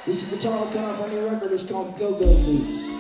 This is the title coming off our new record. It's called Go Go Boots.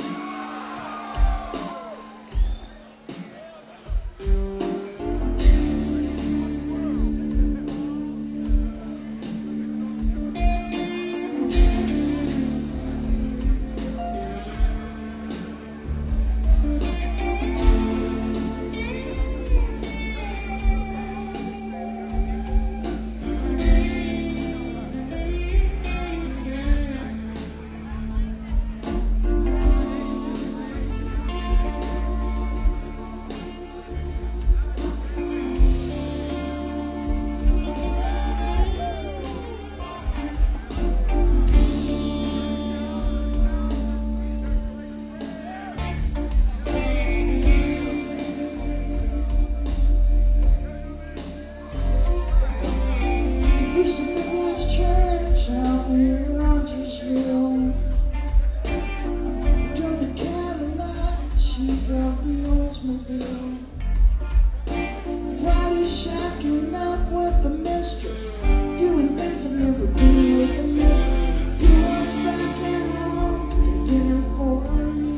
Friday shacking up with the mistress, doing things I never do with the mistress. He was back in home, cooking dinner for you.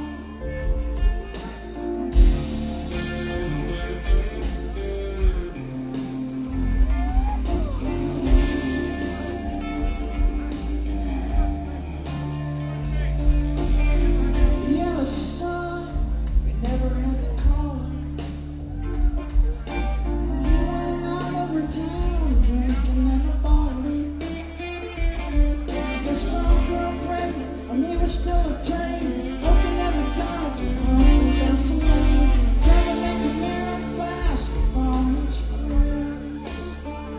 He had a son, he never had the car. Town drinking in a bar. He got some girl pregnant when he was still a teen. Working at McDonald's with home gasoline. Driving that Camaro fast with all his friends.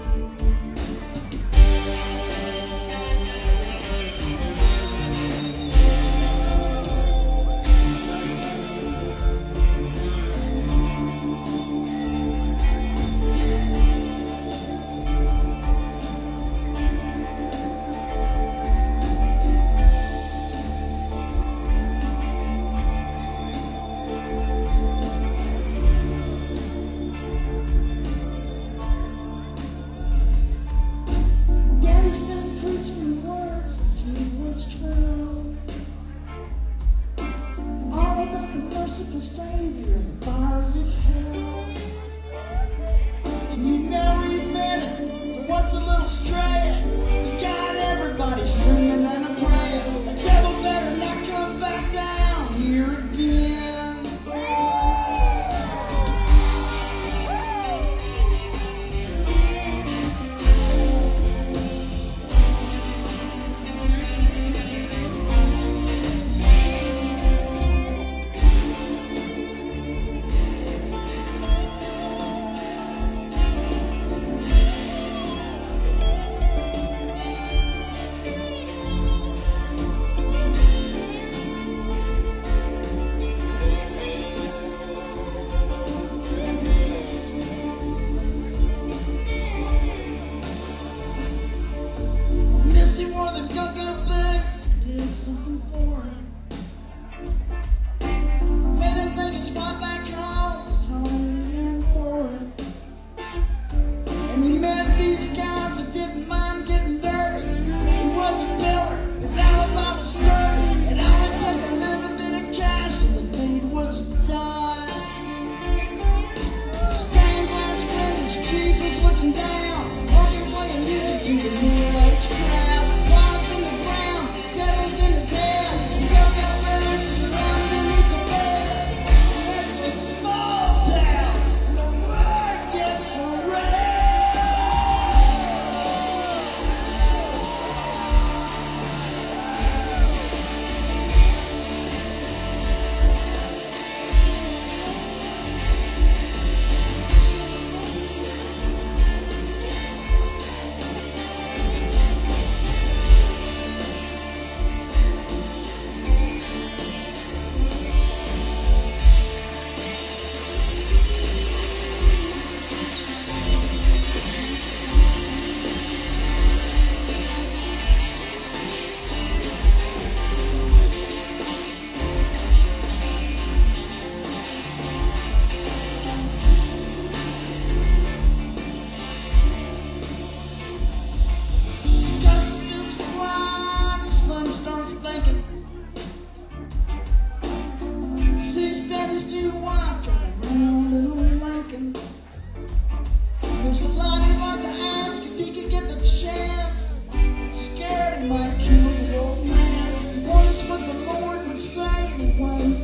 All about the merciful Savior and the fires of hell. And you know he meant it, so what's a little stray? You got everybody singing and a praying. The devil better not come back down here again.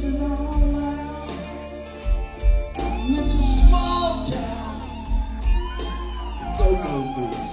it all out. And it's a small town. Go-go boots.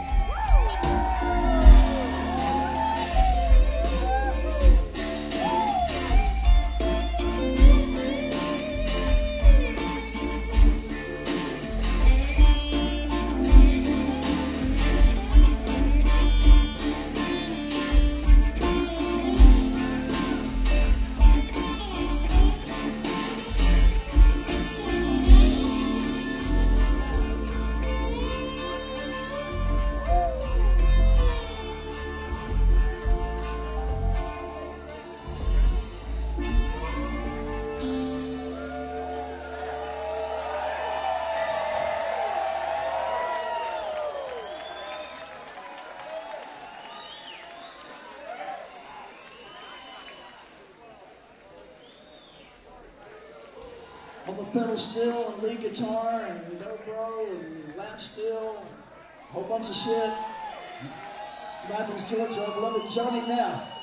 On the pedal steel and lead guitar and dobro and lap steel, a whole bunch of shit. From Athens, Georgia, our beloved Johnny Neff.